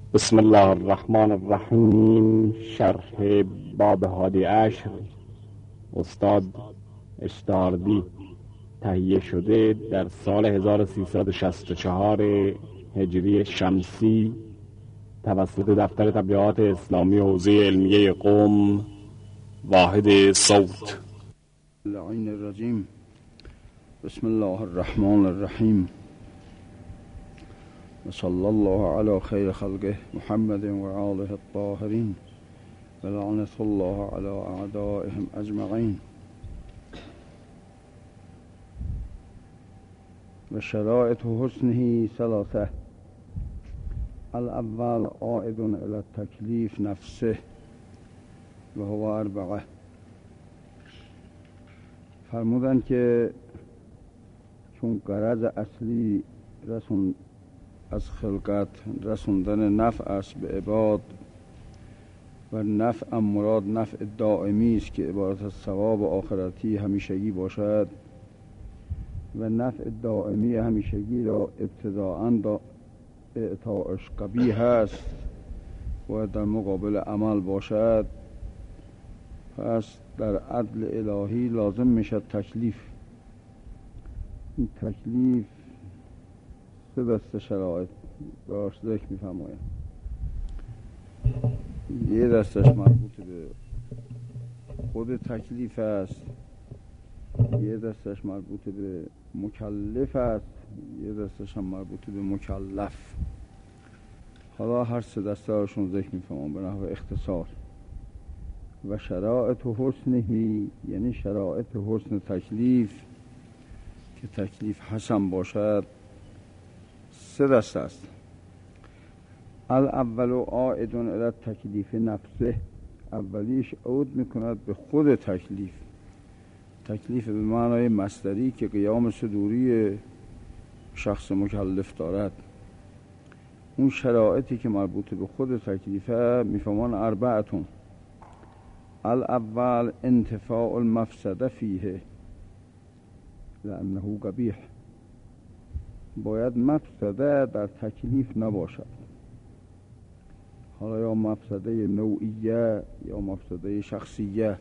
بسم الله الرحمن الرحیم. شرح باب هادی عشر استاد اشتاردی، تهیه شده در سال 1364 هجری شمسی توسط دفتر تبلیغات اسلامی حوزه علمیه قم، واحد صوت. اللعین الرجیم. بسم الله الرحمن الرحیم و صلی الله علی خیر خلقه محمد و آله الطاهرین و لعنت الله علی اعدائهم اجمعین. و شرائط حسنه ثلاثه: الاول عائد الی التکلیف نفسه و هو اربعه. فرمودن که چون غرض اصلی از خلقت رسوندن نفع است به عباد و نفع مراد نفع دائمی است که عبارت از ثواب آخرتی همیشگی باشد و نفع دائمی همیشگی را ابتداءً اعطاءش قبیح است و در مقابل عمل باشد، پس در عدل الهی لازم میشد تکلیف. این تکلیف سه دسته شرایط براش ذکر میفرماید. یه دستش مربوط به خود تکلیف است، یه دستش مربوط به مکلف است، یه دستش هم مربوط به مکلف. حالا هر سه دسته هاشون ذکر میفرماید به نحو اختصار. و شرائط حسنه، یعنی شرائط حسن تکلیف که تکلیف حسن باشد، سه دسته است. الاول عائد الی التکلیف نفسه، اولیش عود میکند به خود تکلیف. تکلیف به معنای مصدری که قیام صدوری شخص مکلف دارد. اون شرایطی که مربوط به خود تکلیفه میفهمان اربعتون. الاول انتفاع المفسده فیه لانه قبیح. باید مفسده در تکلیف نباشد، حالا یا مفسده نوعیه یا مفسده شخصیه،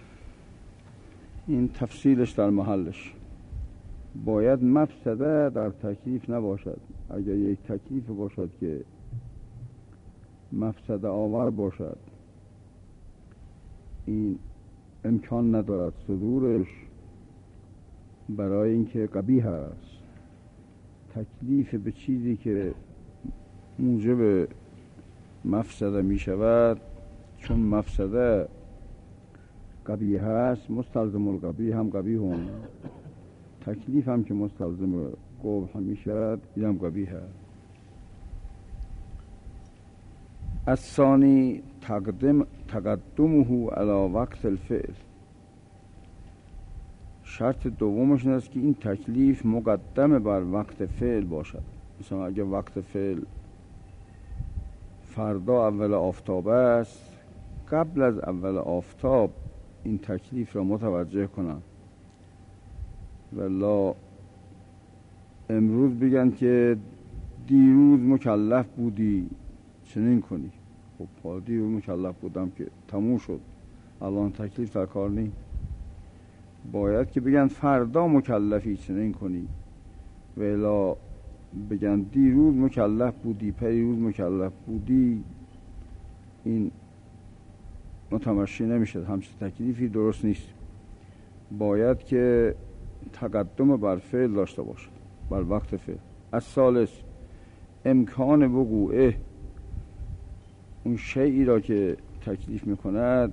این تفصیلش در محلش. باید مفسده در تکلیف نباشد. اگر یک تکلیف باشد که مفسده آور باشد، این امکان ندارد صدورش، برای اینکه قبیح است. تکلیف به چیزی که موجب مفسده می شود، چون مفسده قبیح است، مستلزم القبیح هم قبیح هم. تکلیف هم که مستلزم قبح می شود، این هم قبیح است. الثانی تقدمه علی وقت الفعل. شرط دومش این است که این تکلیف مقدم بر وقت فعل باشد. مثلا اگر وقت فعل فردا اول آفتاب است، قبل از اول آفتاب این تکلیف را متوجه کنم. والله امروز بگن که دیروز مکلف بودی چنین کنی. خب دیروز مکلف بودم که تموم شد، الان تکلیف در کار نیست. باید که بگن فردا مکلفی چنین کنی، ولی بگن دیروز مکلف بودی، پریروز مکلف بودی، این متمشی نمیشه. همچه تکلیفی درست نیست. باید که تقدم بر فعل داشته باشد، بر وقت فعل. الثالث امکان وقوعه. اون شیئی را که تکلیف میکند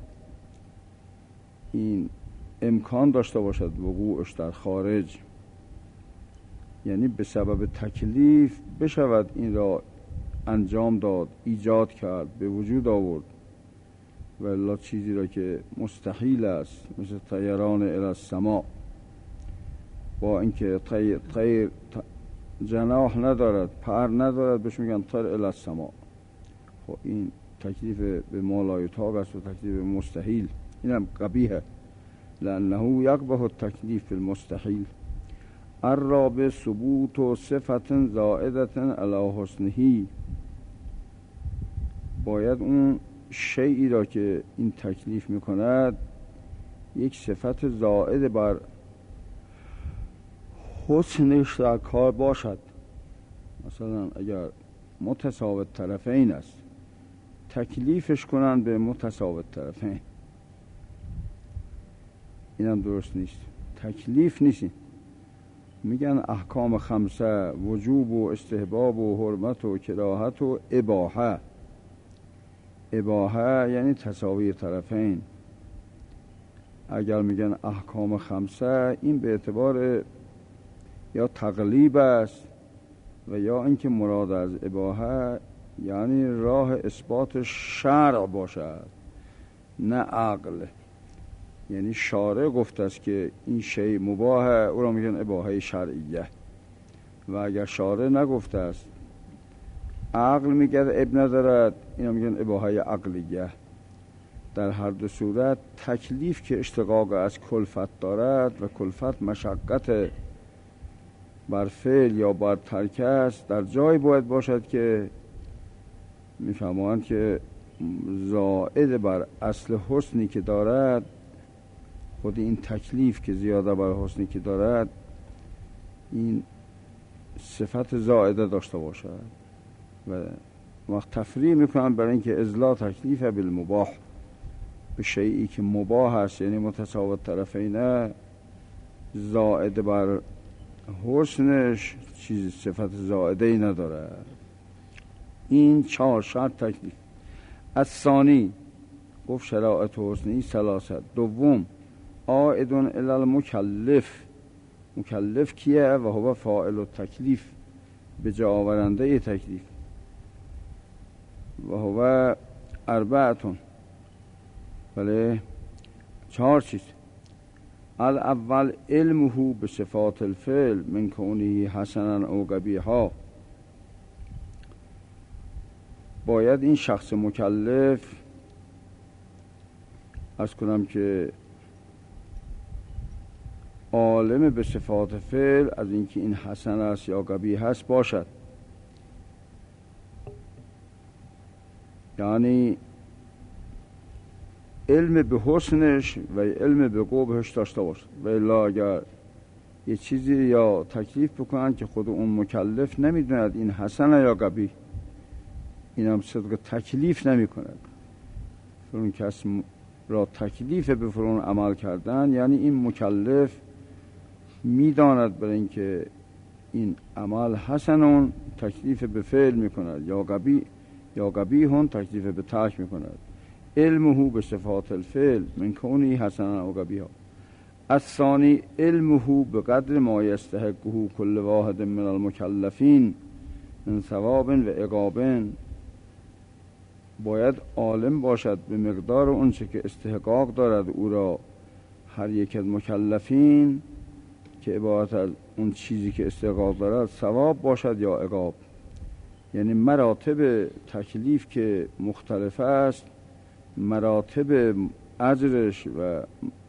این امکان داشته باشد وقوعش در خارج، یعنی به سبب تکلیف بشود این را انجام داد، ایجاد کرد، به وجود آورد. ولی چیزی را که مستحیل است، مثل طیران الی السماء، با اینکه طیر جناح ندارد، پر ندارد، بهش میگن طیر الی السماء. خب این تکلیف به ما لا یطاق است و تکلیف مستحیل. این هم قبیحه، لانه یقبح التکلیف المستحیل. الرابع ثبوت صفت زائدة علی حسنه. باید اون شیئی را که این تکلیف میکند یک صفت زائد بر حسنش در کار باشد. مثلا اگر متساوت طرفین است تکلیفش کنن به متساوت طرفین، اینم درست نیست، تکلیف نیست. میگن احکام خمسه وجوب و استحباب و حرمت و کراهت و اباحه. اباحه یعنی تساوی طرفین. اگر میگن احکام خمسه این به اعتبار یا تقلیب است و یا اینکه مراد از اباحه یعنی راه اثبات شرع باشد نه عقل. یعنی شارع گفته است که این شیء مباهه، او را میگن اباحه شرعیه. و اگر شارع نگفته است عقل میگه اب ندارد، اینا میگن اباحه عقلیه. در هر دو صورت تکلیف که اشتقاق از کلفت دارد و کلفت مشقت بر فعل یا بر ترک است در جای باید باشد که میفهمند که زائد بر اصل حسنی که دارد، خود این تکلیف که زیاده بر حسنی که دارد این صفت زائده داشته باشد. و وقت تفریع میکنن برای اینکه ازلا تکلیف بالمباح، به شیئی که مباح است یعنی متساوت طرفینه زائد بر حسنش چیز صفت زائده ای نداره. این 4 شرط تکلیف. از ثانی گفت شرائط حسنی ثلاثت. دوم عائدون الی المکلف. مکلف کیه؟ و هو فاعل التکلیف، به جا آورنده تکلیف. و هو اربعتون، بله 4 چیز. الاول علمه به صفات الفعل من کونه حسنا او قبیحا. باید این شخص مکلف عرض کنم که عالم به صفات فعل از اینکه این حسن است یا قبیح است باشد. یعنی علم به حسنش و علم به قبحش داشته باشد. و الا اگر یه چیزی یا تکلیف بکنن که خود اون مکلف نمیدوند این حسن یا قبیح، این هم صدق تکلیف نمی کند. فرون کس را تکلیف به فرون عمل کردن یعنی این مکلف میداند برای اینکه این عمل حسنون تکلیف به فعل می کند یا قبیحون تکلیف به ترک می کند. علمه به صفات الفعل من کونی حسنا و قبیحا. الثانی علمه به قدر ما یستحقه کل واحد من المکلفین من ثواب و عقاب. باید عالم باشد به مقدار اونچه که استحقاق دارد او را هر یک از مکلفین، که عبارت از اون چیزی که استحقاق دارد ثواب باشد یا عقاب. یعنی مراتب تکلیف که مختلف است، مراتب اجرش و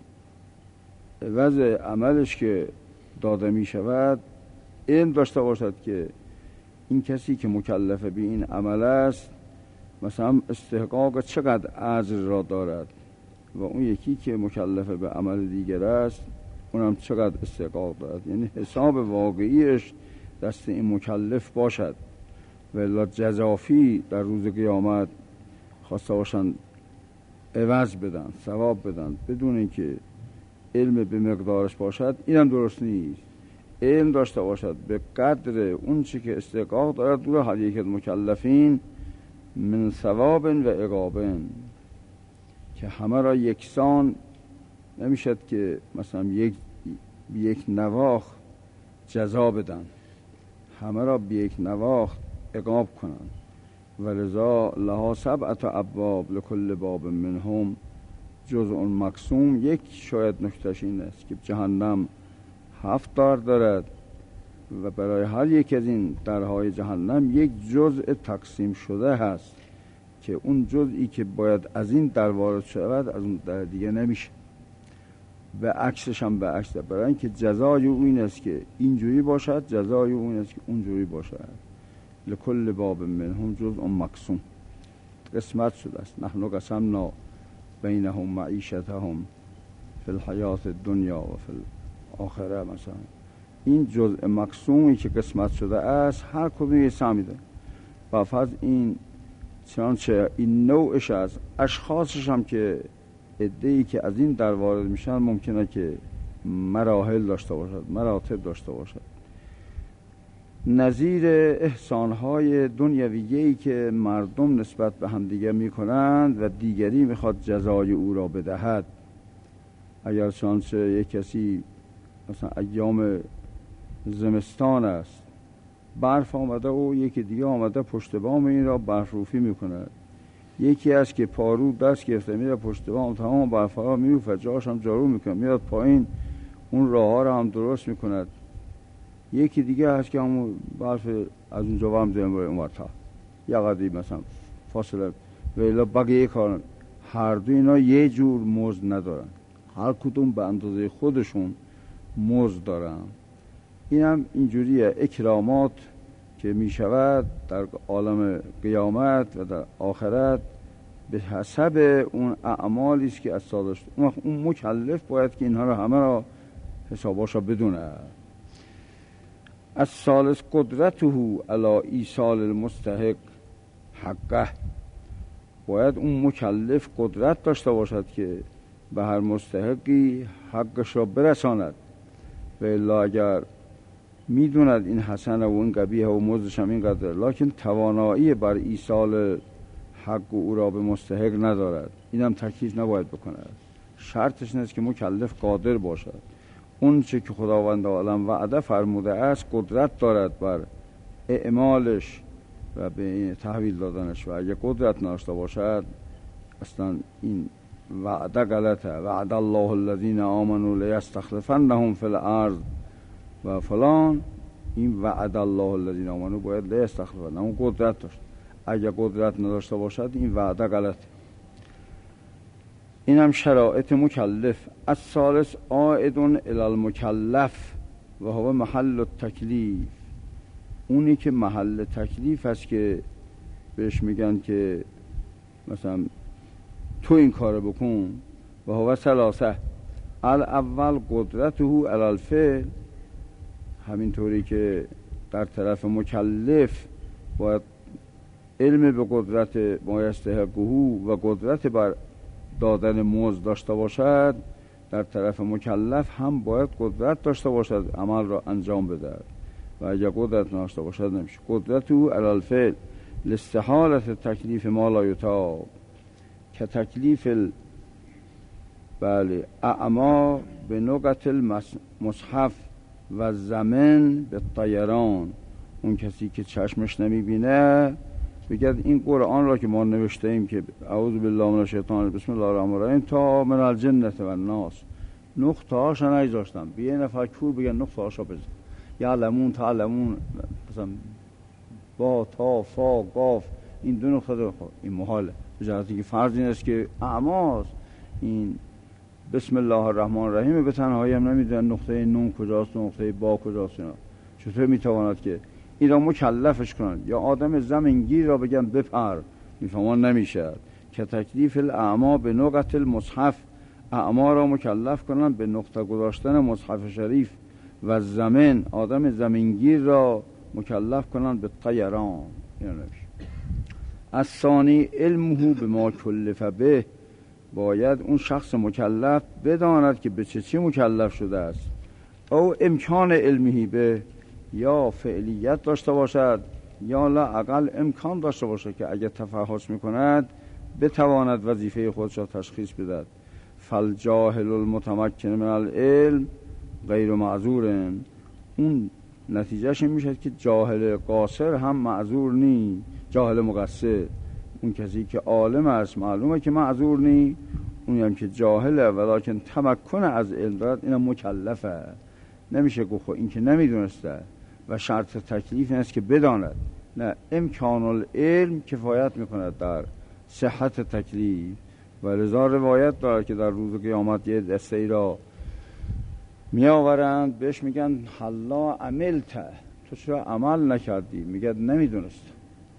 عوض عملش که داده می شود علم داشته باشد که این کسی که مکلف به این عمل است مثلا استحقاق چقدر اجر را دارد و اون یکی که مکلف به عمل دیگر است اونم چقدر استحقاق دارد. یعنی حساب واقعیش دست این مکلف باشد و الا جزافی در روز قیامت خواسته باشن عوض بدن، ثواب بدن بدون اینکه علم به مقدارش باشد، اینم درست نیست. علم داشته باشد به قدر اون چی که استحقاق دارد دور هر یک از مکلفین من ثواب و عقاب، که همه را یکسان نمیشد که مثلا یک نواخت جزا بدن، همه را به یک نواخت عقاب کنن. ولذا لها 7 ابواب لکل باب منهم جزء مقسوم. یک شاید نکتهش این است که جهنم 7 در دارد و برای هر یک از این درهای جهنم یک جزء تقسیم شده هست که اون جزئی که باید از این در وارد شود از اون در دیگه نمیشه. و عکسش هم به عکس، برای اینکه جزای او این است که اینجوری باشد، جزای او این است که اونجوری باشد. لکل باب منهم جزء مقسوم. قسمت شده است. نحن قسمنا بینهم معیشتهم فی الحیات الدنیا و فی الاخره. مثلا این جزء مقسومی که قسمت شده است هر کدوم یه سهمی داره و فرض این چنانچه این نوعش از اشخاصش هم که عده‌ای که از این در وارد میشن ممکنه که مراحل داشته باشد، مراتب داشته باشد، نظیر احسانهای دنیویه‌ای که مردم نسبت به همدیگر میکنند و دیگری میخواد جزای او را بدهد. اگر چنانچه یک کسی مثلا ایام زمستان است، برف آمده و یکی دیگه آمده پشت بام این را برف روفی میکنه، یکی از که پارو دست گرفته میره پشت بام تمام برف ها میروفه، جاش هم جارو میکنه، میاد پایین اون راه ها را هم درست میکند، یکی دیگه هست که همون برف از اونجا ورم زنم باید اون ورتا یا قدری مثلا فاصله ویلا بقیه کارن. هر دو اینا یه جور مزد ندارن، هر کدوم به اندازه خودشون مزد دارن. این هم اینجوریه اکرامات که می شود در عالم قیامت و در آخرت به حسب اون اعمالی است که از سال داشت. اون مکلف باید که اینها را همه را حساباش را بدونه. از ثالث قدرته علی ایصال المستحق حقه، باید اون مکلف قدرت داشته باشد که به هر مستحقی حقش را برساند. و الا اگر میدوند این حسنه و این قبیحه و مزدش هم اینقدر، لکن توانایی بر ایصال حق او را به مستحق ندارد، اینم تکلیف نباید بکند. شرطش نیست که مکلف قادر باشد. اون چه که خداوند عالم وعده فرموده است قدرت دارد بر اعمالش و به تحویل دادنش، و اگه قدرت نداشته باشد اصلا این وعده غلطه. وعد الله الذین آمنوا لیستخلفنهم فی الارض و فلان. این وعد الله الذین آمنوا باید لیستخلفنهم، اون قدرت داشت. اگه قدرت نداشته باشد این وعده غلطه. این هم شرایط مکلف. از ثالث عائد الی المکلف و هو محل التکلیف، اونی که محل تکلیف است که بهش میگن که مثلا تو این کار بکن. و هو ثلاثه، الاول قدرته علی الفعل، همینطوری که در طرف مکلف باید علم به قدرت ما یستحقه و قدرت بر دادن مزد داشته باشد، در طرف مکلف هم باید قدرت داشته باشد عمل را انجام بده. و اگر قدرت نداشته باشد نمیشه. قدرت او علی الفعل لاستحالة تکلیف ما لا یطاق، که تکلیف اعما به نقط المصحف و زمن به طیران. اون کسی که چشمش نمیبینه بگید این قرآن را که ما نوشته ایم که اعوذ بالله من الشیطان بسم الله الرحمن الرحیم تا من الجنة و الناس، نقطه هاشو نگذاشتم، به یه نفر کور بگن نقطه هاشو بزن، یعلمون تعلمون مثلا با تا فا قاف این دو نقطه داره، این محاله. بجهتی که فرض این است که اعماست، این بسم الله الرحمن الرحیم به تنهایی هم نمیدونن نقطه نون کجاست و نقطه با کجاست. اینا چطور میتواند که این را مکلفش کنند؟ یا آدم زمینگیر را بگن بپر، میفهمان نمیشه. که تکلیف الاعما به نقط المصحف، اعما را مکلف کنند به نقطه گذاشتن مصحف شریف، و زمین آدم زمینگیر را مکلف کنند به طیران. اینا نمیشه. از ثانی علمه به ما کلف به، باید اون شخص مکلف بداند که به چه مکلف شده است. او امکان علمه به، یا فعلیت داشته باشد یا لااقل امکان داشته باشد که اگر تفحص میکند بتواند وظیفه خودش را تشخیص بدهد. فالجاهل المتمکن من العلم غیر معذور، اون نتیجهش این میشه که جاهل قاصر هم معذور نی، جاهل مقصر. اون کسی که عالم است معلومه که معذور نی، اون هم که جاهله ولیکن تمکن از علم دارد اینم مکلفه. نمیشه گفت این که نمیدونسته. و شرط تکلیف این است که بداند. نه، امکان العلم کفایت میکند در صحت تکلیف. و لذا روایت دارد که در روز قیامت یه دسته ای را می آورند بهش میگن حلا عملت، تو چرا عمل نکردی؟ میگه نمیدونست.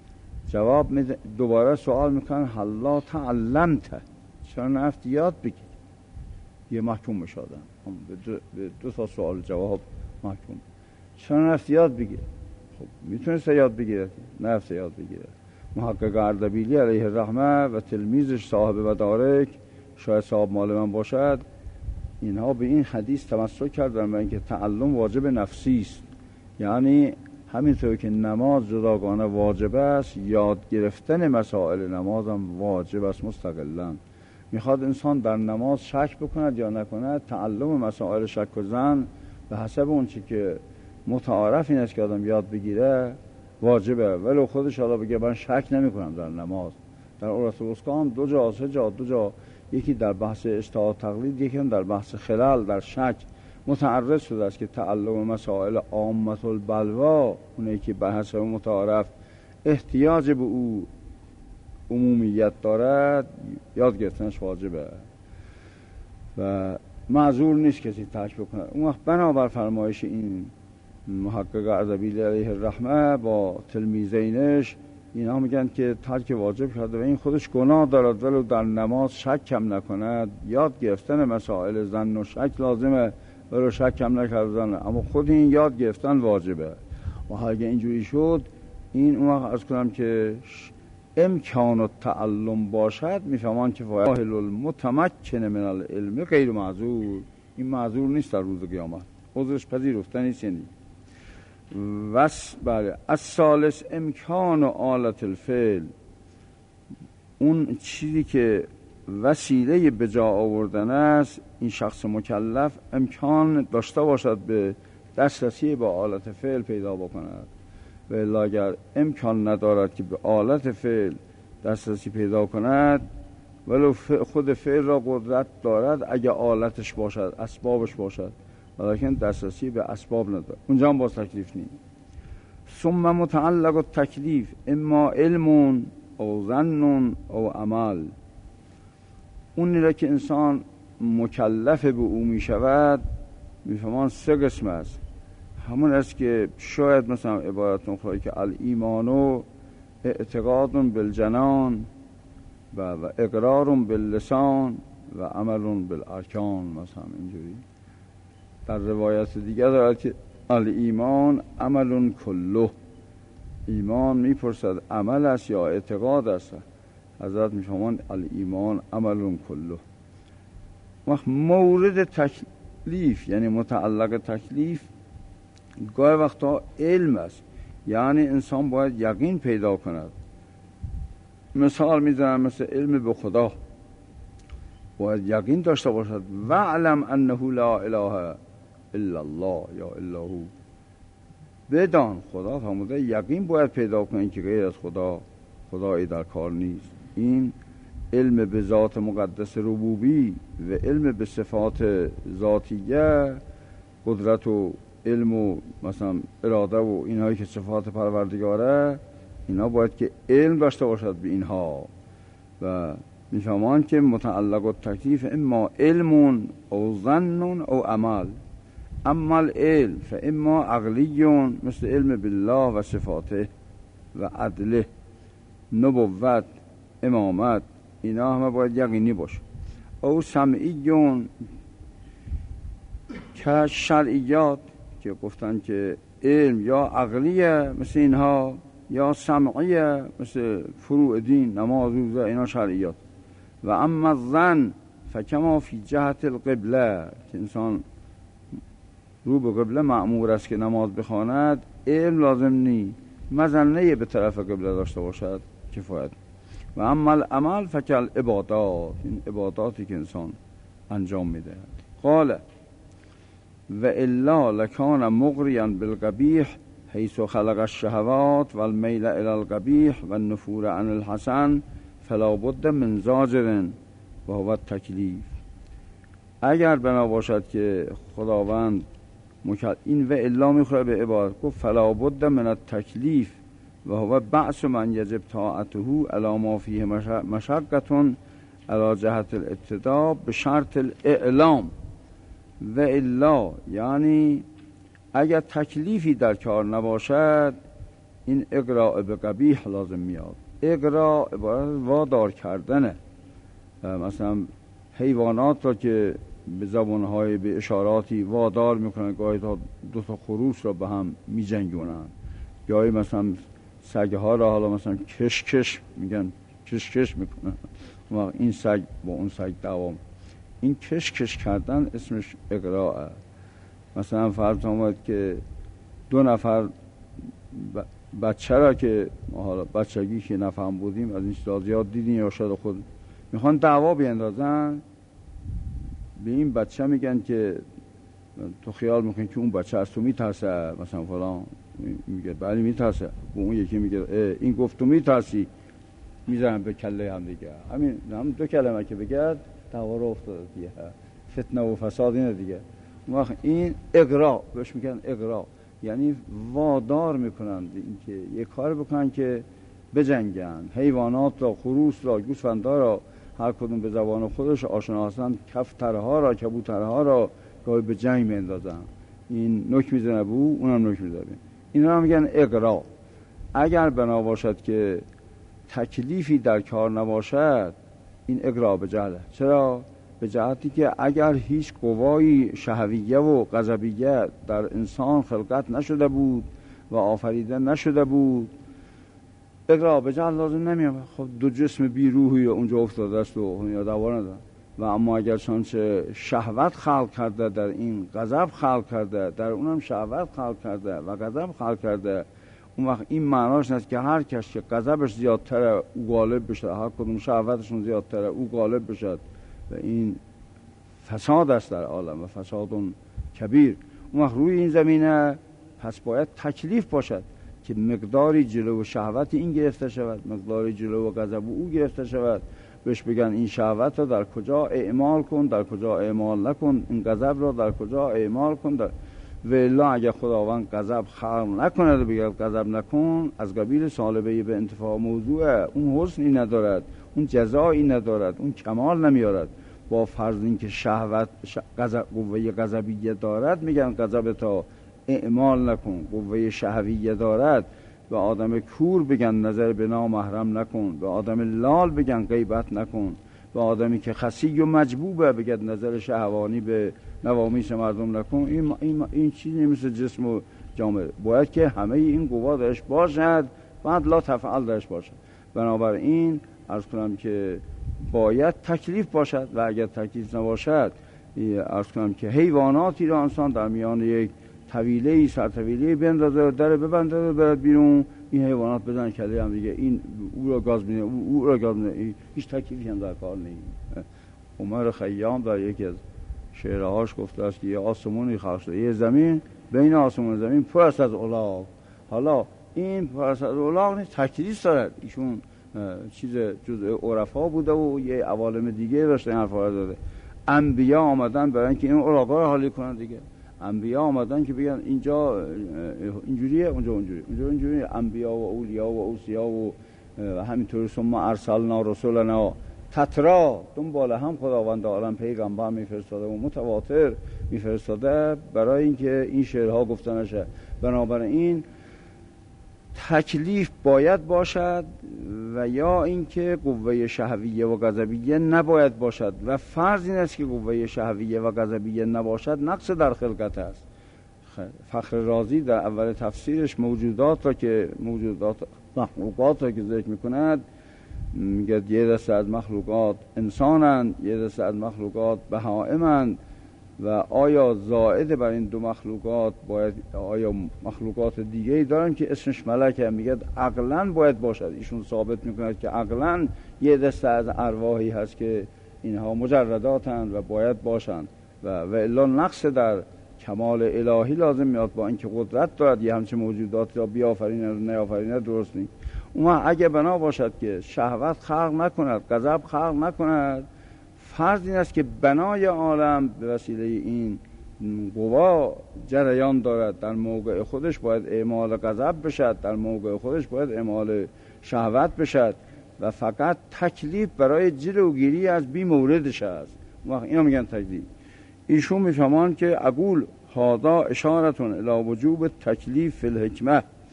جواب میده، دوباره سوال میکنن حالا تعلمت، چرا نرفتی یاد بگیر؟ یه محکوم بشادن به دو تا سوال جواب محکوم. چرا نرفتی یاد بگیر؟ خب میتونست یاد بگیره، نرفت یاد بگیره. محقق اردبیلی علیه الرحمه و تلمیذش صاحب مدارک، شاید صاحب مال من باشد، اینها به این حدیث تمسک کردن و اینکه تعلم واجب نفسی است. یعنی همینطور که نماز جداگانه واجب است، یاد گرفتن مسائل نماز هم واجب است مستقلاً. میخواد انسان در نماز شک بکند یا نکند، تعلم مسائل شک و ظن به حسب اون چی که متعارف این است که آدم یاد بگیره واجبه. ولو خودش حالا بگه من شک نمی کنم در نماز. در عرف الوثقی هم دو جا یکی در بحث اجتهاد تقلید، یکی هم در بحث خلل در شک متعرض شده است که تعلم مسائل عامة البلوا، اونایی که به حسب متعارف احتیاج به او عمومیت دارد، یاد گرفتنش واجبه و معذور نیست کسی ترک بکنه. اون وقت بنابر فرمایش این محقق اردبیلی علیه الرحمه با تلمیذینش، اینا میگن که ترک واجب کرده و این خودش گناه دارد، ولو در نماز شک کم نکند. یاد گرفتن مسائل ظن و شک لازمه، ولو شک کم نکردن، اما خود این یاد گرفتن واجبه. و اگه اینجوری شد، این اون وقت عرض کنم که امکان التعلم باشد، میفهمان که فاعل المتمکن من العلم غیر معذور، این معذور نیست در روز قیامت، عذرش پذیرفته نیست. یعنی بله. الثالث امکان آلت الفعل، اون چیزی که وسیله به جا آوردن است، این شخص مکلف امکان داشته باشد به دسترسی با آلت فعل پیدا بکند. و الا اگر امکان ندارد که به آلت فعل دسترسی پیدا کند، ولو خود فعل را قدرت دارد اگر آلتش باشد، اسبابش باشد، ولیکن دسترسی به اسباب ندارد، اونجا هم باز تکلیف نیست. ثم متعلق التکلیف اما علم او ظن او عمل، اونی را که انسان مکلف به او می شود میفهمان سه قسم است. همون است که شاید مثلا عبارت اخرى که الایمان اعتقاد بالجنان و اقرار باللسان و عمل بالارکان، مثلا اینجوری. در روایت دیگر دارد که الایمان عمل کله، ایمان میپرسد عمل است یا اعتقاد است. حضرت میفهمان الایمان عمل کله. وقت مورد تکلیف یعنی متعلق تکلیف گاهی وقتا علم است، یعنی انسان باید یقین پیدا کند. مثال میزنم مثل علم به خدا، باید یقین داشته باشد وعلم انه لا اله الا الله یا الا هو، بدان خدا فرموده یقین باید پیدا کنید که غیر از خدا خدایی در کار نیست. این علم به ذات مقدس ربوبی و علم به صفات ذاتیه، قدرت و علم و مثلا اراده و اینهایی که صفات پروردگاره، اینا باید که علم داشته باشد به اینها. و میفهمان که متعلق التکلیف اما علم او ظن او عمل. اما العلم فاما عقلی مثل علم بالله و صفاته و عدله، نبوت، امامت، اینا همه باید یقینی باشه. او سمعی که شرعیات که گفتن که علم یا عقلیه مثل اینها یا سمعیه مثل فروع دین، نماز، روزه، اینا شرعیات. و اما الظن فکما فی جهت القبله، که انسان رو به قبله مأمور است که نماز بخواند، علم لازم نی، مظنه به طرف قبله داشته باشد کفایت. و اما العمل فکل عبادات، این عباداتی که انسان انجام میده. قال و الا لکان مغریا بالقبیح حیث خلق الشهوات والمیل الى القبیح والنفور عن الحسن فلا بد من زاجر و هو التکلیف. اگر بنا باشد که خداوند این و الا میخوره به عبادت، گفت فلا بد من التکلیف و هو بعث من یجب طاعته علی ما فیه مشقة علی جهت الابتداء به شرط الاعلام. و الا یعنی اگر تکلیفی در کار نباشد، این اقراء به قبیح لازم میاد. اقرا عبارت وادار کردنه. مثلا حیوانات را که به زبانهای به اشاراتی وادار میکنن، گاهی تا دو تا خروس را به هم میجنگونن، گاهی مثلا سگ ها را حالا مثلا کش میگن، کش میکنن، این سگ با اون سگ دوام، این کش کردن اسمش اقراءه. مثلا فرض آمد که دو نفر بچه را که حالا بچگی که نفهم بودیم از این چیزا زیاد دیدیم یا شاید خود میخوان دعوا بیندازن، به این بچه میگن که تو خیال میکنی که اون بچه از تو میترسه مثلا فلان، میگه بله میترسه، و اون یکی میگه این گفت تو میترسی، میزنن به کله هم دیگه. هم دو کلمه که بگرد دعوا رو افتاده دیگه، فتنه و فساد اینه دیگه. وقت این اقرا بهش میگن اقرا، یعنی وادار میکنند اینکه یک کار بکنن که بجنگن. حیوانات را، خروس را، گوسفندا را، هر کدوم به زبان خودش آشنا هستند، کفترها را، کبوترها را گاهی به جنگ میندازن. این نوک میزنه بو، اونم نوک میزنه. اینا هم میگن اقرا. اگر بنا باشد که تکلیفی در کار نباشد، این اقرا به جهله. چرا؟ به جهتی که اگر هیچ قوای شهویه و غضبیه در انسان خلقت نشده بود و آفریده نشده بود، اقرا به جهل لازم نمیاد. خب دو جسم بی روحی اونجا افتاده است و یا دعوا ندارن. و اما اگر چنانچه شهوت خلق کرده، در این غضب خلق کرده، در اونم شهوت خلق کرده و غضب خلق کرده، اون وقت این معناش نیست که هر کس که غضبش زیادتره او غالب بشه، هر کدوم شهوتشون زیادتره او غالب بشه، و این فساد است در عالم و فساد کبیر. اون وقت روی این زمینه پس باید تکلیف باشد که مقداری جلو شهوت این گرفته شود، مقداری جلو غضب او گرفته شود. بهش بگن این شهوت را در کجا اعمال کن، در کجا اعمال نکن، این غضب را در کجا اعمال کن. و الا اگر خداوند غضب خلق نکند و بگه غضب نکن، از قبیل سالبه به انتفاع موضوعه، اون حسنی ندارد، اون جزایی ندارد، اون کمال نمیارد. با فرض اینکه شهوت قوه غضبیه دارد، میگن غضب تا اعمال نکن. قوه شهویه دارد، به آدم کور بگن نظر به نامحرم نکن، به آدم لال بگن غیبت نکن، به آدمی که خسی و مجبوبه بگن نظر شهوانی به نوامیس مردم نکن. این چیزی مثل جسم و جامعه باید که همه این قوا درش باشد، بعد لا تفعل درش باشد. بنابراین عرض کنم که باید تکلیف باشد، و اگر تکلیف نباشد عرض کنم که حیواناتی را انسان در میان یک طویله سرطویله بندازه، در ببنده و برد بیرون، این حیوانات بزنن کله هم دیگه، این او را گاز میده، او را گاز میده، هیچ تکلیفی هم در کار نیست. عمر خیام در یکی از شعرهاش گفته است که یه آسمونی خلق شده، یه زمین بین آسمون و زمین پر است از الاغ. حالا این پر است از الاغ نیست، تکلیف دارد. ایشون چیز جزء عرفا بوده و یه عوالم دیگه داشته این حرفا داده. انبیا آمدن برای اینکه این الاغا رو حالی کنن دیگه. انبیا آمدن که بگن اینجا اینجوریه، اونجا اونجوریه، اونجا اینجوریه. انبیا و اولیا و اوصیا و همینطور ثم ارسلنا رسولنا تترا، دنبال هم خداوند عالم پیغمبر میفرستاده و متواتر میفرستاده برای اینکه این شعرها گفته نشه. بنابراین تکلیف باید باشد، و یا اینکه قوه شهویه و غضبیه نباید باشد. و فرض این است که قوه شهویه و غضبیه نباشد، نقص در خلقت است. فخر رازی در اول تفسیرش موجودات مخلوقات را که ذکر میکند، میگه یه دسته از مخلوقات انسانند، یه دسته از مخلوقات بهائمند، و آیا زائد بر این دو مخلوقات باید آیا مخلوقات دیگه ای دارن که اسمش ملکه؟ میگه عقلاً باید باشد. ایشون ثابت میکند که عقلاً یه دسته از ارواحی هست که اینها مجرداتند و باید باشند، و الا نقص در کمال الهی لازم میاد. با اینکه قدرت دارد یه همچه موجودات را بیافرینه و نیافرینه درست نیست. اما اگه بنا باشد که شهوت خلق نکند، غضب خلق نکند، فرض این است که بنای عالم به وسیله این قوا جریان دارد. در موقع خودش باید اعمال غضب بشد، در موقع خودش باید اعمال شهوت بشد، و فقط تکلیف برای جلوگیری از بی موردش است. اینا میگن تکلیف. ایشون میفهمان که اقول هذا اشارتون الی وجوب تکلیف فی الحکمه،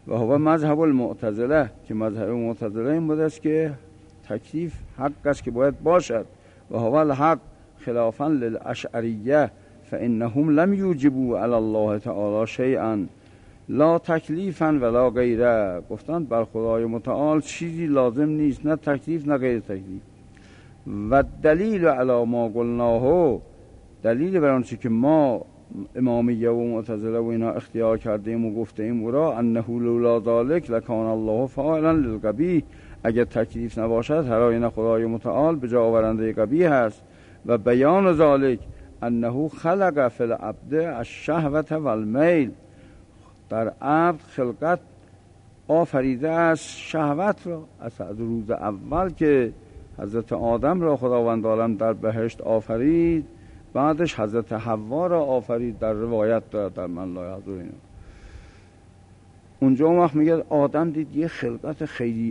و هو مذهب المعتزله، که مذهب معتزله این بود است که تکلیف حق است که باید باشد. و هو الحق خلافا للاشعریه فانهم لم یوجبوا علی الله تعالی شیئا لا تکلیفا ولا غیره. گفتند بر خدای متعال چیزی لازم نیست، نه تکلیف نه غیر تکلیف. و دلیل علی ما قلناه، دلیل بر آنچه که ما امامیه و معتزله و اینا اختیار کردیم و گفتیم او را، انه لولا ذلک لکان الله فاعلا للقبیح، اگر تکلیف نباشد هر آینه خدای متعال به جا آورنده قبیح است. و بیان ذلک انه خلق فی العبد الشهوة والمیل، در عبد خلقت آفریده از شهوت را. از روز اول که حضرت آدم را خداوند عالم در بهشت آفرید، بعدش حضرت حوا را آفرید، در روایت دارد در من لا یحضر اینا. اونجا وقت میگه آدم دید یه خلقت خیلی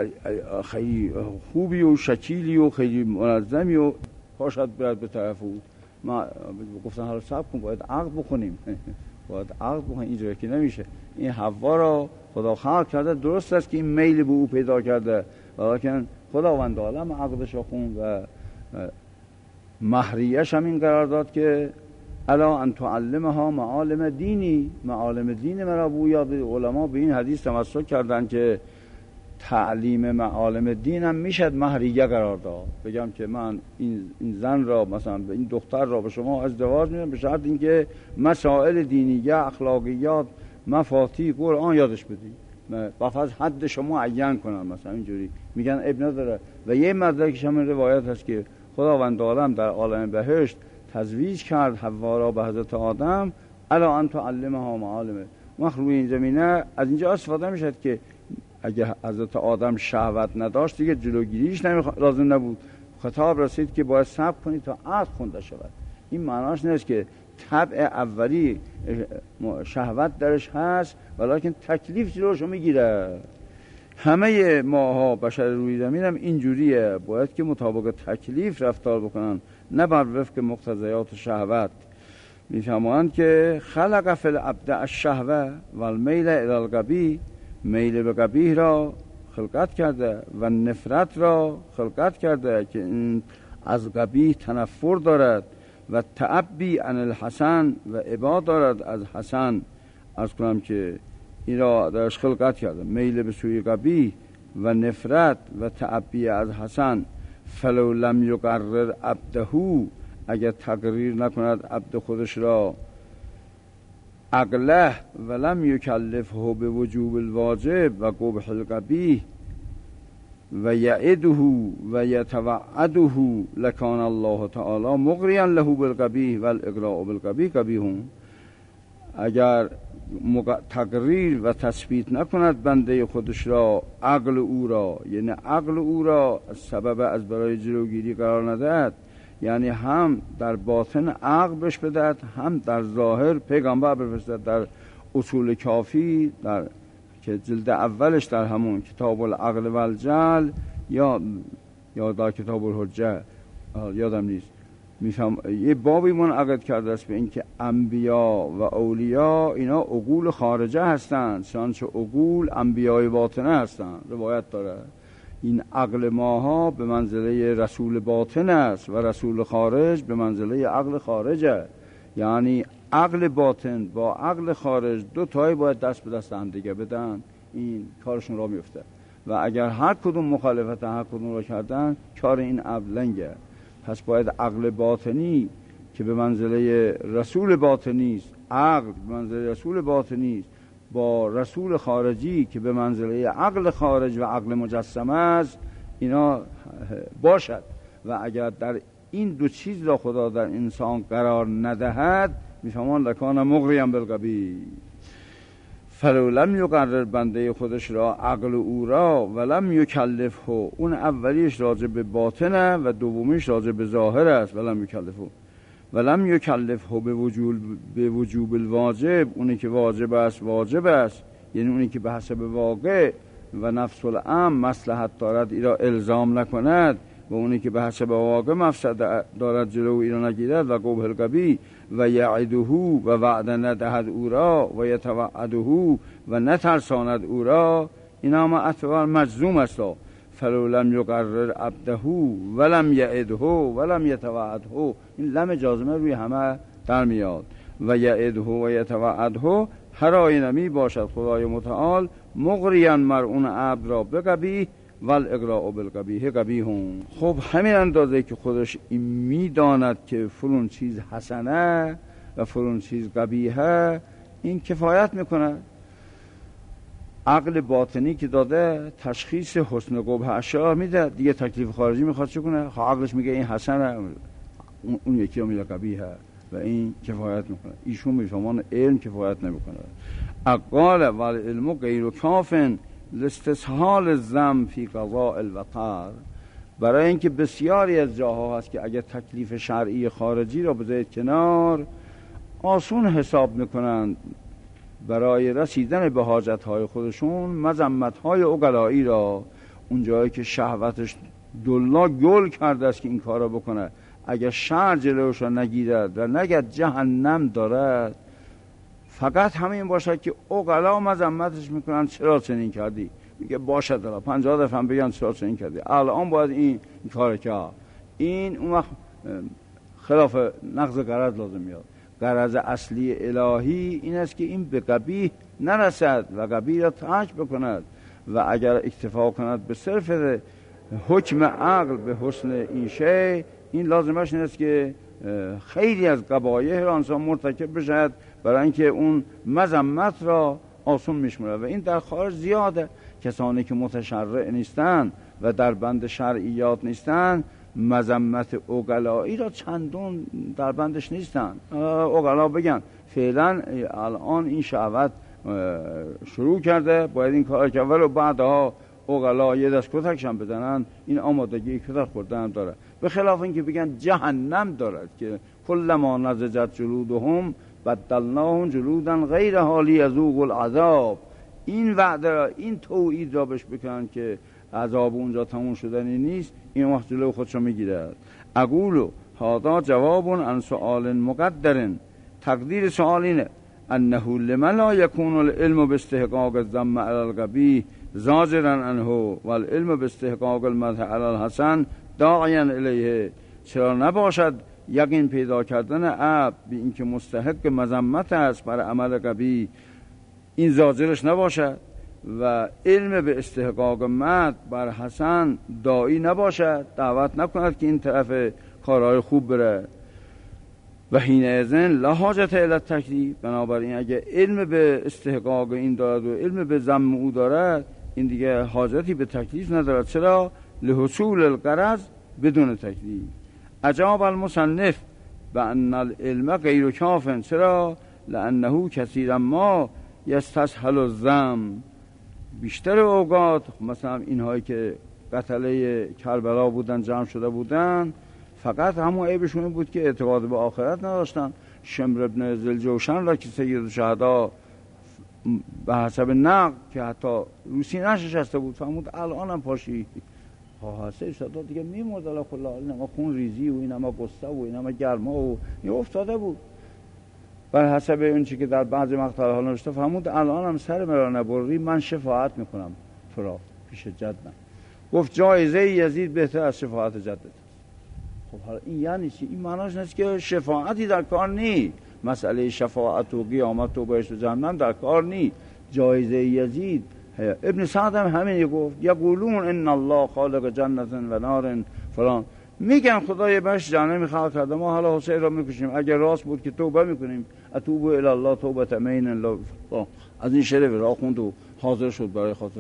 خوبی و شکیلی و خیلی منظمی و پاشد برد به طرف او. ما گفتن حالا صبر کن، باید عقد بکنیم باید عقد بکنیم، اینجا که نمیشه. این حوا را خدا خلق کرده، درست است که این میل به او پیدا کرده، ولیکن خداوند عالم عقدش را خوند و مهریه‌ش هم این قرار داد که الا ان تعلمها معالم دینی، معالم دین مرا بو یاد. علما به این حدیث تمسک کردن که تعلیم معالم دینم میشد مهریه قرار داد. بگم که من این زن را مثلا این دختر را به شما ازدواج میدم به شرط اینکه مسائل دینی، اخلاقیات، مفاتیح قرآن یادش بدی، بفرض حد شما عین کنن، مثلا اینجوری میگن ابن نداره. و یه مدرکش هم روایت هست که خداوند عالم در عالم بهشت تزویج کرد حوا را به حضرت آدم، الا ان تعلمها معالمه. روی این زمینه از اینجا استفاده میشد که اگه حضرت آدم شهوت نداشت دیگه جلوگیریش لازم نبود. خطاب رسید که باید صبر کنید تا عقد خونده شود. این معناش نیست که طبع اولی شهوت درش هست ولیکن تکلیف جلوشو میگیره. همه ماها بشر روی زمین هم اینجوریه، باید که مطابق تکلیف رفتار بکنن، نه بر وفق مقتضیات شهوت. میفهمند که خلق فی العبد الشهوه و المیل الی القبیح، میل به قبیح را خلقت کرده و نفرت را خلقت کرده که این از قبیح تنفر دارد و تعبی عن الحسن و ابا دارد از حسن. از کنم که این را درش خلقت کرده، میل به سوی قبیح و نفرت و تعبی از حسن. فلو لم یقرر عبده، اگر تقریر نکند عبد خودش را، عقله ولم یکلفه به وجوب الواجب و قبح القبیح و یعده و یتوعده لکان الله تعالی مغریا له بالقبیح و الاقراء بالقبیح قبیح. اگر تقریر و تثبیت نکند بنده خودش را عقل او را، یعنی عقل او را سبب از برای جلوگیری قرار ندهد، یعنی هم در باطن عقل بش بدهد هم در ظاهر پیغمبر بفرستد. در اصول کافی در که جلد اولش در همون کتاب العقل و الجهل یا در کتاب الحجه یادم نیست، میفهم یه بابی منعقد کرده است به اینکه انبیا و اولیاء اینا عقول خارجه هستند، چنانچه عقول انبیای باطنه هستند. روایت داره این عقل ماها به منزله رسول باطن است و رسول خارج به منزله عقل خارجه. یعنی عقل باطن با عقل خارج دو تایی باید دست به دست هم دیگه بدن، این کارشون را میفته. و اگر هر کدوم مخالفت هر کدوم را کردن کار این عقل لنگه. پس باید عقل باطنی که به منزله رسول باطنی است، عقل به منزله رسول باطنی است، با رسول خارجی که به منزله عقل خارج و عقل مجسمه است اینا باشد. و اگر در این دو چیز را خدا در انسان قرار ندهد میفهمان لکان مغریا بالقبیح. فلو لم یقرر بنده خودش را عقل او را ولم یکلفه، اون اولیش راجع به باطنه و دومیش راجع به ظاهر است. ولم یکلفه به وجوب الواجب، اونی که واجب است واجب است، یعنی اونی که به حسب واقع و نفس الامر مصلحت دارد ایرا الزام نکند و اونی که به حسب واقع مفسد دارد جلو ایرا نگیرد. و قبح القبیح و یعده و وعده ندهد او را و یتوعده و نترساند او را، اینا ما اطوار مجزوم است. فلو لم یقرر عبده ولم یعده ولم یتوعده، این لم جازمه روی همه در میاد. و یعده و یتوعده هر آینه می باشد خدای متعال مغریا مرعون عبد را بقبیح و الاغراء بالقبیح قبیحون. خب همین اندازه که خودش این میداند که فلان چیز حسنه و فلان چیز قبیحه، این کفایت میکنه. عقل باطنی که داده تشخیص حسن قبح اشیاء میده، دیگه تکلیف خارجی میخواد چه کنه؟ عقلش میگه این حسنه، اون یکی رو میگه قبیحه و این کفایت میکنه. ایشون میفهمان علم کفایت نمیکنه. اقال والعلم غیر کافن لاستسهال الذم فی قضاء الوتر، برای اینکه بسیاری از جاها هست که اگر تکلیف شرعی خارجی را بذارید کنار، آسون حساب میکنند برای رسیدن به حاجتهای خودشون مذمتهای عقلایی را. اون جایی که شهوتش دلا گل کرده است که این کار را بکنه، اگر شرع جلوش را نگیرد و نگد جهنم دارد، فقط همین باشد که عقلا مذمتش میکنن چرا چنین کردی، میگه باشد دارد 50 دفعه بگن چرا چنین کردی، الان باید این کار کرد. این اون وقت خلاف نقض غرض لازم میاد. غرض اصلی الهی این است که این به قبیح نرسد و قبیح را ترک بکند و اگر اکتفا کند به صرف حکم عقل به حسن این شی، این لازمش این است که خیلی از قبایح را انسان مرتکب بشد برای اینکه اون مذمت را آسون میشمره. و این در خارج زیاده. کسانی که متشرع نیستن و در بند شرعیات نیستن، مذمت عقلایی را چندون در بندش نیستن. عقلا بگن فعلا الان این شهوت شروع کرده، باید این کار کرد، ولی بعدها عقلا یه دست کتکشم بزنن، این آمادگی کتک خوردن داره. به خلاف اینکه بگن جهنم دارد که کلما نضجت جلودهم بدلناهم جلودا غیر حالی یذوقوا العذاب، این وعده را، این توعید را بهش بکنن که عذاب اونجا تموم شدنی نیست، این وقت جلو خودشو میگیرد. اقول هذا جواب عن سؤال مقدر، تقدیر سؤال اینه انه لما لا يكون العلم باستحقاق الذم على القبیح زاجرا عنه والعلم باستحقاق المدح على الحسن داعیا الیه. چرا نباشد یقین پیدا کردن عبد به اینکه مستحق مذمت است بر عمل قبیح، این زاجرش نباشد، و علم به استحقاق مدح بر حسن داعی نباشد، دعوت نکند که این طرف کارهای خوب بره. و حینئذ لا حاجت الی التکلیف، بنابراین اگه علم به استحقاق این دارد و علم به ذم او دارد، این دیگه حاجتی به تکلیف ندارد. چرا؟ لحصول الغرض بدون تکلیف. اجاب المصنف بان العلم غیر کاف، چرا؟ لانه کثیرا ما یستسهل الذم، بیشتر اوقات مثلا اینهایی که قتله کربلا بودن، جمع شده بودن، فقط همون عیبشون بود که اعتقاد به آخرت نداشتن. شمر ابن ذوالجوشن را که سید الشهدا به حسب نقل که حتی روسی نشسته بود، فرمود الان هم پاشی سید الشهدا دیگه میمرد، الله کلا این همه خون ریزی و این همه قصه و این همه گرما و این افتاده بود. بر حسب اون چی که در بعضی مقطع ها نوشته، فرمود الان هم سر مرا نبری، من شفاعت میکنم تو را پیش جدم. گفت جایزه یزید بهتر از شفاعت جدت. خب حالا این یعنی چی؟ این معناش نیست که شفاعتی در کار نی، مسئله شفاعت و قیامت و بهشت و جهنم در کار نی. جایزه یزید، ابن سعد هم همین گفت، یقولون ان الله خالق جنت و نار فلان، میگن خدای بهشت جهنم خلق کرده، ما حالا حسین را میکشیم، اگر راست بود که توبه میکنیم، اتوبوا الی الله توبه من الله، از این شعر را خوند و حاضر شد برای خاطر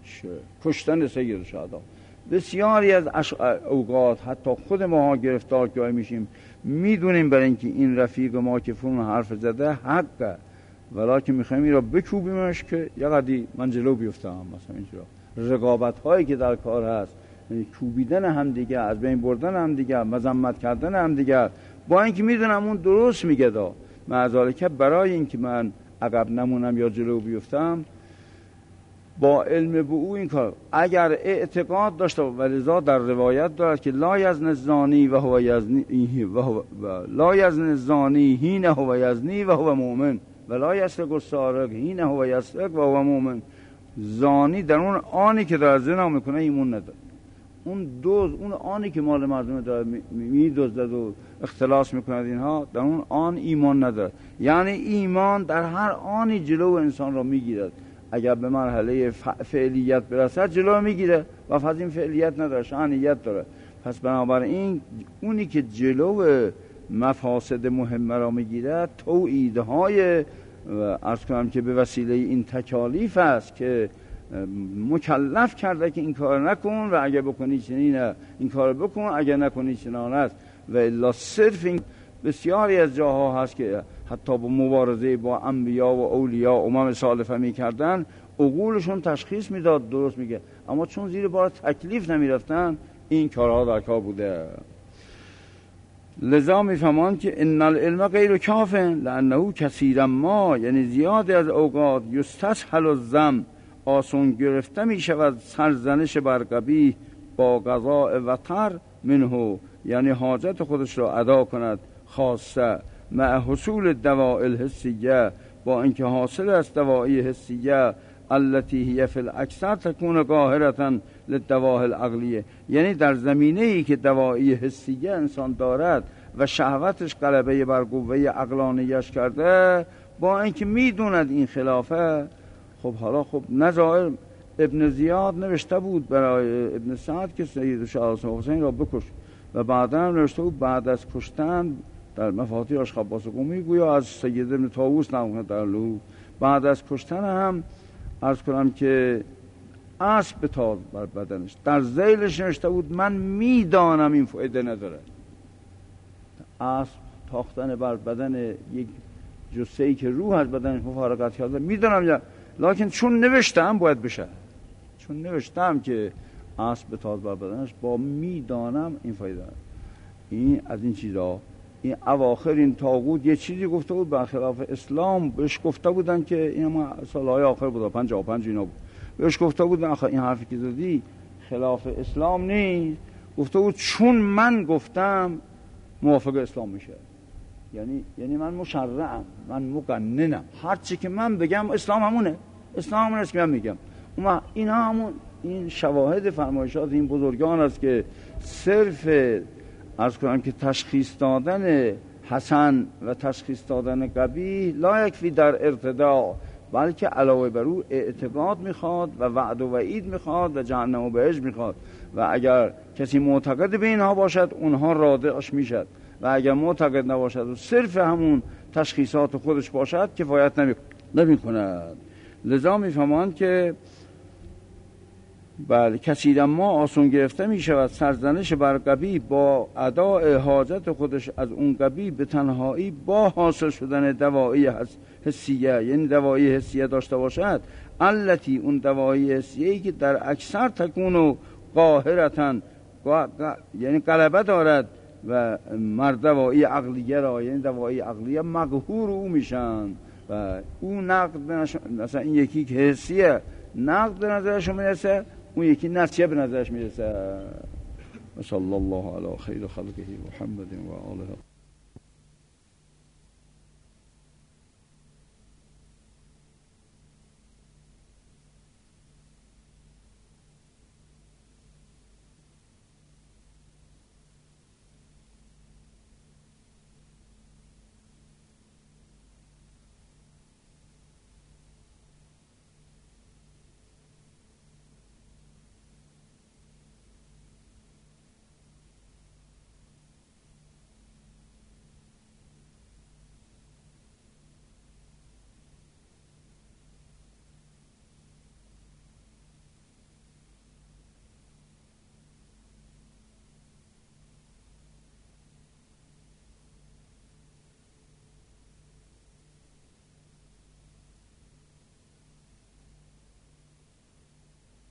کشتن سید الشهدا. بسیاری از اوقات حتی خود ما گرفتار که میشیم، میدونیم برای اینکه این رفیق ما که فرون حرف زده حقه، ولی میخوایم این را بکوبیمش که یقدی من جلو بیفتم. مثلا اینجا رقابت هایی که در کار هست، کوبیدن هم دیگه، از بین بردن هم دیگه، مذمت کردن هم دیگه، با اینکه میدونم اون درست میگه دا، معذالکه برای اینکه من عقب نمونم یا جلو بیفتم، با علم به او این کار اگر اعتقاد داشته و لذا در روایت دارد که لا یزن الزانی و هو یزنی لا یزن الزانی حین هو یزنی و هو مؤمن و لا یسرق السارق حین هو یسرق و هو مؤمن. زانی در اون آنی که داره زنا میکنه ایمان نداره، اون آنی که مال مردم داره میدزدد و اختلاس میکنه اینها در اون آن ایمان نداره. یعنی ایمان در هر آنی جلو انسان را میگیرد، اگر به مرحله فعلیت برسد جلو میگیره و از این فعلیت نداره، شأنیت داره. پس بنابراین اونی که جلو مفاسد مهمه را میگیرد توعیدهای عرض کنم که به وسیله این تکالیف است که مکلف کرده که این کار نکن و اگر بکنی چنین این کار بکن، اگر نکنی چنان است. و الا صرف این بسیاری از جاها هست که حتی با مبارزه با انبیا و اولیا امم سالفه میکردن، عقولشون تشخیص میداد درست میگه، اما چون زیر بار تکلیف نمیرفتن این کارها در کار بوده. لذا میفهمان که ان العلم غیر کاف لانه کثیرا ما، یعنی زیادی از اوقات یستسهل الذم، آسون گرفته می شود سرزنش بر قبیح با قضاء وتر منه، یعنی حاجت خودش را ادا کند خاصه مع حصول دواء الحسیه، با اینکه حاصل است دوایی حسیه التي هي فی الاکثر تکون قاهرة للدواء العقلیه، یعنی در زمینه ای که دوایی حسیه انسان دارد و شهوتش غلبه بر قوه عقلانیش کرده، با اینکه میدوند این خلافه. خب حالا نظائر ابن زیاد نوشته بود برای ابن سعد که سید شاه حسین را بکش و بعدا نوشته بود بعد از کشتن در مفاتیح اشخاص قومی گویا از سید ابن طاووس نمونه در لو، بعد از کشتن هم عرض کنم که اسب بتاز بر بدنش، در ذیلش نوشته بود من میدانم این فایده نداره. اسب تاختن بر بدن یک جثه‌ای که روح از بدنش مفارقت کرده میدانم، لکن چون نوشتم باید بشه، چون نوشتم که اسب بتاز بر بدنش با میدانم این فایده. این از این چیزا، این اواخر این طاغوت یه چیزی گفته بود برخلاف اسلام، بهش گفته بودن که این ما سالهای آخر بود 55 اینا بود، بهش گفته بودن آخه این حرفی که زدی خلاف اسلام نیست، گفته بود چون من گفتم موافق اسلام میشه، یعنی من مشرعم، من مقننم، هر چی که من بگم اسلام همونه، اسلام همون است که من میگم. اینا همون این شواهد فرمایشات این بزرگان است که صرف عرض کنم که تشخیص دادن حسن و تشخیص دادن قبیح لا یکفی در ارتداء، بلکه علاوه بر او اعتقاد میخواد و وعد و وعید میخواد و جهنم و بهشت میخواد. و اگر کسی معتقد به اینها باشد اونها رادعش میشد، و اگر معتقد نباشد و صرف همون تشخیصات خودش باشد کفایت نمیکند. لذا میفهمند که بله کثیرا ما آسون گرفته می شود سرزنش بر قبیح با اداء حاجت خودش از اون قبیح به تنهایی با حاصل شدن دوایی حسیه، یعنی دوایی حسیه داشته باشد التی اون دوایی حسیه‌ای که در اکثر تکون و قاهرتن، یعنی غلبه دارد و مرد دوایی عقلیه را، یعنی دوایی عقلیه مقهور او میشن و او نقد مثلا این یکی که حسیه نقد به نظرش میرسه، اون یکی نسیه به نظرش میرسه. صلی الله علی خیر خلقه محمد و آله.